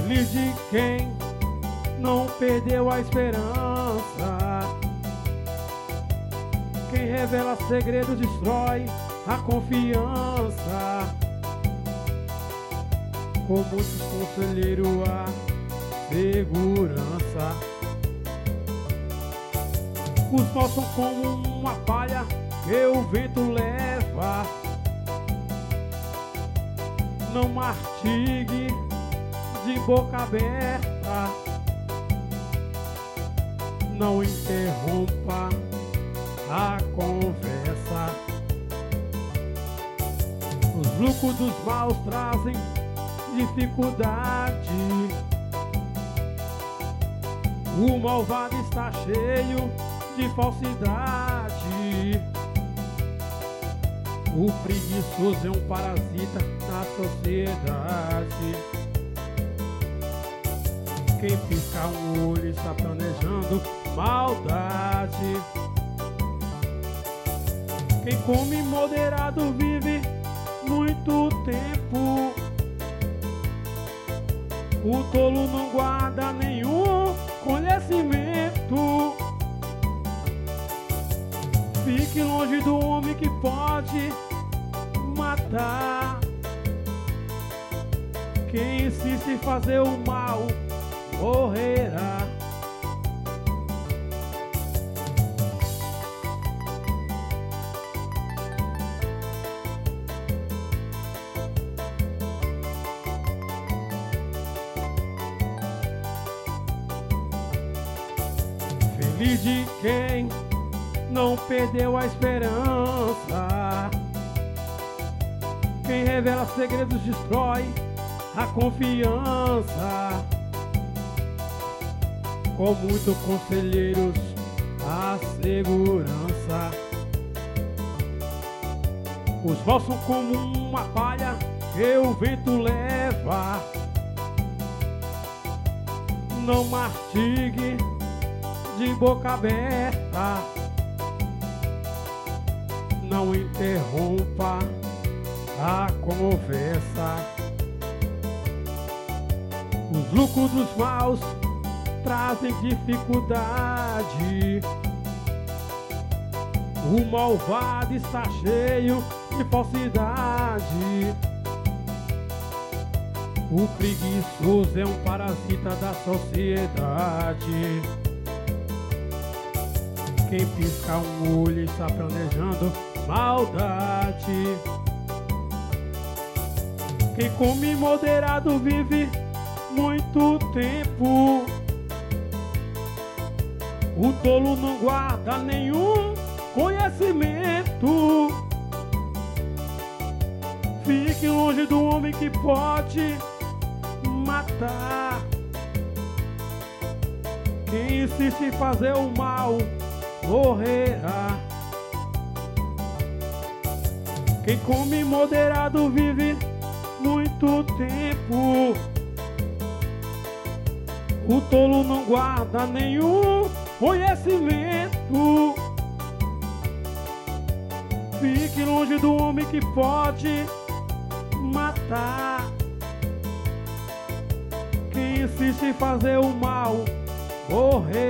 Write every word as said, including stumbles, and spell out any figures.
Feliz de quem não perdeu a esperança. Quem revela segredos destrói a confiança. Com muitos conselheiros a segurança. Os maus são como uma palha que o vento leva. Não mastigue de boca aberta. Não interrompa a conversa. Os lucros dos maus trazem dificuldade. O malvado está cheio de falsidade. O preguiçoso é um parasita na sociedade. Quem pisca um olho está planejando maldade. Quem come moderado vive muito tempo. O tolo não guarda nenhum conhecimento. Fique longe do homem que pode matar. Quem insiste em fazer o mal morrerá. Feliz de quem não perdeu a esperança. Quem revela segredos destrói a confiança. Com muitos conselheiros a segurança. Os maus são como uma palha que o vento leva. Não mastigue de boca aberta. Não interrompa a conversa. Os lucros dos maus trazem dificuldade. O malvado está cheio de falsidade. O preguiçoso é um parasita da sociedade. Quem pisca um olho está planejando maldade. Quem come moderado vive muito tempo. O tolo não guarda nenhum conhecimento. Fique longe do homem que pode matar. Quem insiste em fazer o mal morrerá. Quem come moderado vive muito tempo. O tolo não guarda nenhum conhecimento. Fique longe do homem que pode matar. Quem insiste em fazer o mal morrer.